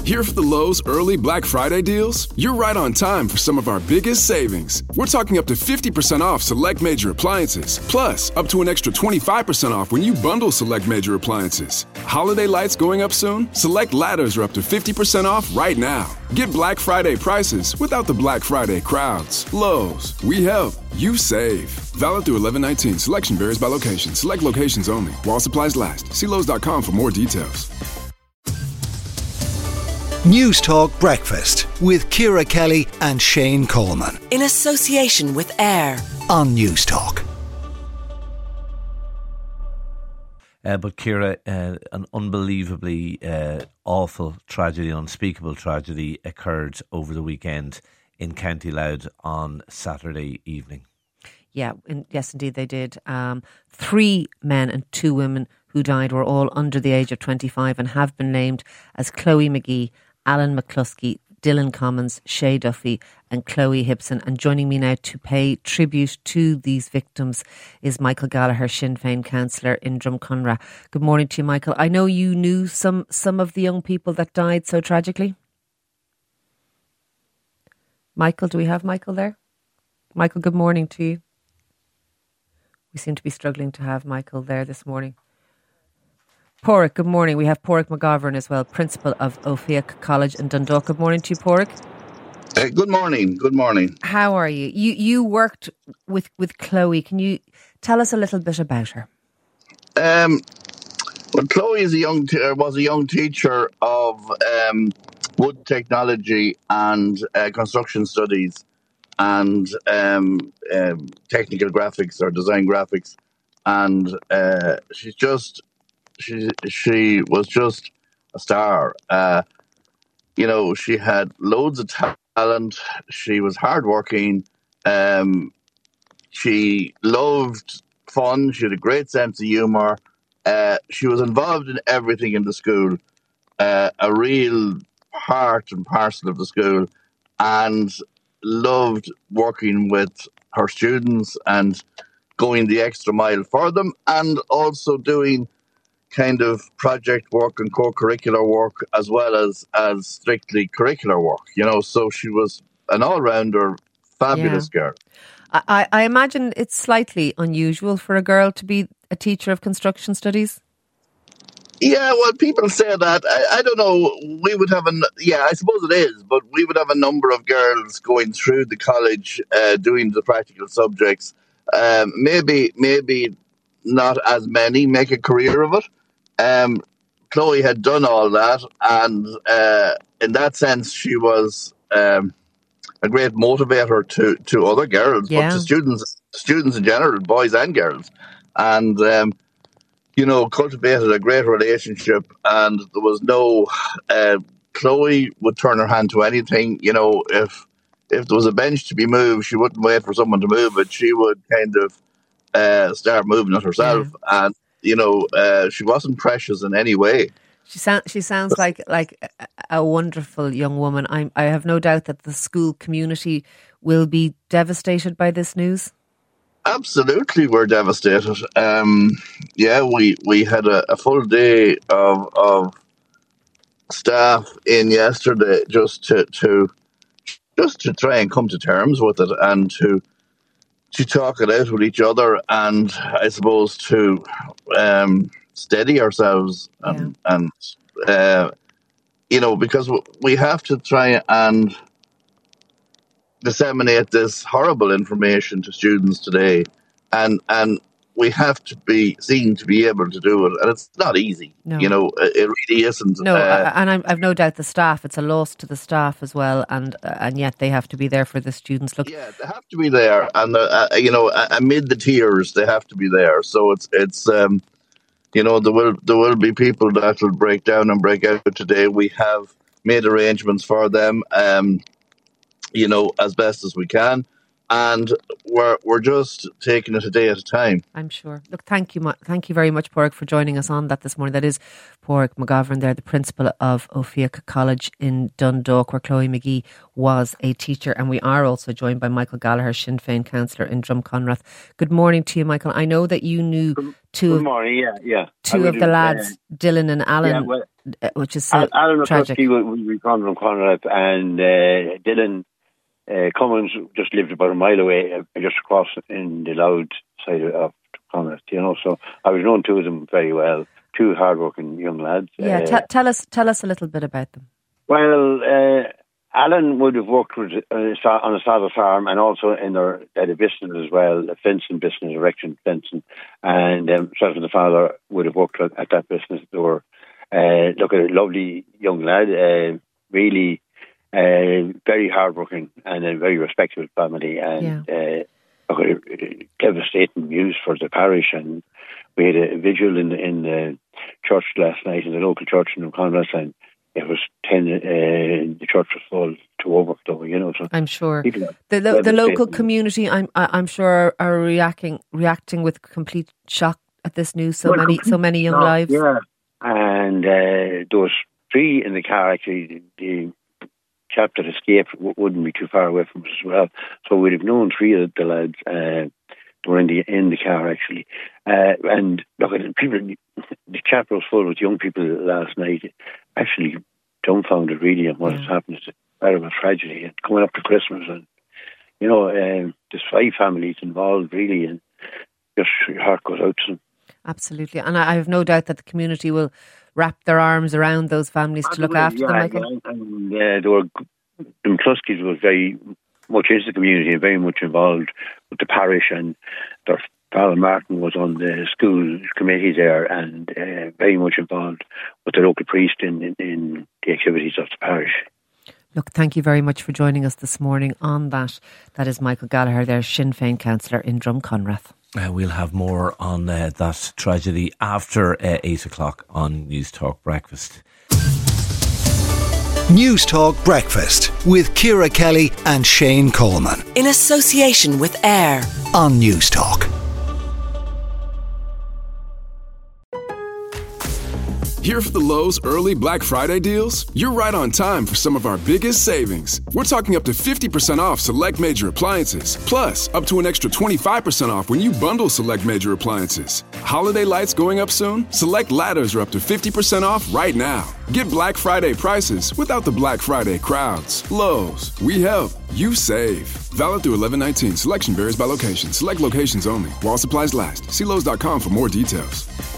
Here for the Lowe's early Black Friday deals? You're right on time for some of our biggest savings. We're talking up to 50% off select major appliances. Plus, up to an extra 25% off when you bundle select major appliances. Holiday lights going up soon? Select ladders are up to 50% off right now. Get Black Friday prices without the Black Friday crowds. Lowe's, we help, you save. Valid through 11/19. Selection varies by location. Select locations only. While supplies last. See Lowe's.com for more details. News Talk Breakfast with Ciara Kelly and Shane Coleman. In association with AIR on News Talk. But Ciara, an unbelievably awful tragedy, unspeakable tragedy occurred over the weekend in County Louth on Saturday evening. Yeah, yes, indeed they did. 3 men and 2 women who died were all under the age of 25 and have been named as Chloe McGee, Alan McCluskey, Dylan Commons, Shay Duffy and Chloe Hibson. And joining me now to pay tribute to these victims is Michael Gallagher, Sinn Féin councillor in Drumcondra. Good morning to you, Michael. I know you knew some of the young people that died so tragically. Michael, do we have Michael there? Michael, good morning to you. We seem to be struggling to have Michael there this morning. Porrick, good morning. We have Porrick McGovern as well, principal of O'Fiach College in Dundalk. Good morning to you, Porrick. Good morning. Good morning. How are you? You worked with Chloe. Can you tell us a little bit about her? Well, Chloe is was a young teacher of wood technology and construction studies and technical graphics or design graphics, and she was just a star. She had loads of talent. She was hardworking. She loved fun. She had a great sense of humour. She was involved in everything in the school, a real part and parcel of the school, and loved working with her students and going the extra mile for them, and also doing kind of project work and co-curricular work as well as strictly curricular work, so she was an all-rounder, fabulous girl. I imagine it's slightly unusual for a girl to be a teacher of construction studies. Yeah, well, people say that. I don't know. We would have I suppose it is, but we would have a number of girls going through the college doing the practical subjects. Maybe not as many make a career of it. Chloe had done all that, and in that sense, she was a great motivator to other girls, but to students in general, boys and girls, and cultivated a great relationship. And there was no Chloe would turn her hand to anything. If there was a bench to be moved, she wouldn't wait for someone to move it. She would kind of start moving it herself, and she wasn't precious in any way. She sounds like a wonderful young woman. I have no doubt that the school community will be devastated by this news. Absolutely, we're devastated. We had a full day of staff in yesterday just to try and come to terms with it and to talk it out with each other, and I suppose to steady ourselves and because we have to try and disseminate this horrible information to students today, and we have to be seen to be able to do it, and it's not easy. No. It really isn't. No, and I've no doubt the staff. It's a loss to the staff as well, and yet they have to be there for the students. Look, yeah, they have to be there, and amid the tears, they have to be there. So it's there will be people that will break down and break out today. We have made arrangements for them, as best as we can. and we're just taking it a day at a time. I'm sure. Look, thank you very much, Pádraig, for joining us on that this morning. That is Pádraig McGovern there, the principal of Ophioca College in Dundalk, where Chloe McGee was a teacher. And we are also joined by Michael Gallagher, Sinn Féin councillor in Drumconrath. Good morning to you, Michael. I know that you knew two of the lads, Dylan and Alan, which is so Alan tragic. Alan was from Drumconrath, and Dylan Cummins just lived about a mile away, just across in the Loud side of Drumconrath, so I was known two of them very well, two hard-working young lads. Yeah, tell us a little bit about them. Well, Alan would have worked on a saddle farm, and also in their a business as well, a fencing business, erection fencing, and himself and the father would have worked at that business. They were a lovely young lad, really very hardworking, and a very respectable family, and devastating news for the parish. And we had a vigil in the church last night, in the local church in Drumconrath, and it was 10. The church was full to overflow, So I'm sure the local community, I'm sure, are reacting with complete shock at this news. So many young lives. Yeah, and there was 3 in the car. Actually, the chap that escaped wouldn't be too far away from us as well. So we'd have known 3 of the lads. Were in the car actually, and look at people. The chapel was full with young people last night, actually dumbfounded really on what has happened. It's a terrible tragedy, and coming up to Christmas, and there's 5 families involved really, and just your heart goes out to them. Absolutely, and I have no doubt that the community will wrap their arms around those families to look after them, Michael. And the McCluskys was very much into the community and very much involved with the parish, and their Father Martin was on the school committee there, and very much involved with the local priest in the activities of the parish. Look, thank you very much for joining us this morning on that. That is Michael Gallagher there, Sinn Féin councillor in Drumconrath. We'll have more on that tragedy after 8 o'clock on News Talk Breakfast. News Talk Breakfast with Ciara Kelly and Shane Coleman. In association with AIR on News Talk. Here for the Lowe's early Black Friday deals? You're right on time for some of our biggest savings. We're talking up to 50% off select major appliances. Plus, up to an extra 25% off when you bundle select major appliances. Holiday lights going up soon? Select ladders are up to 50% off right now. Get Black Friday prices without the Black Friday crowds. Lowe's, we help, you save. Valid through 11/19. Selection varies by location. Select locations only. While supplies last. See Lowe's.com for more details.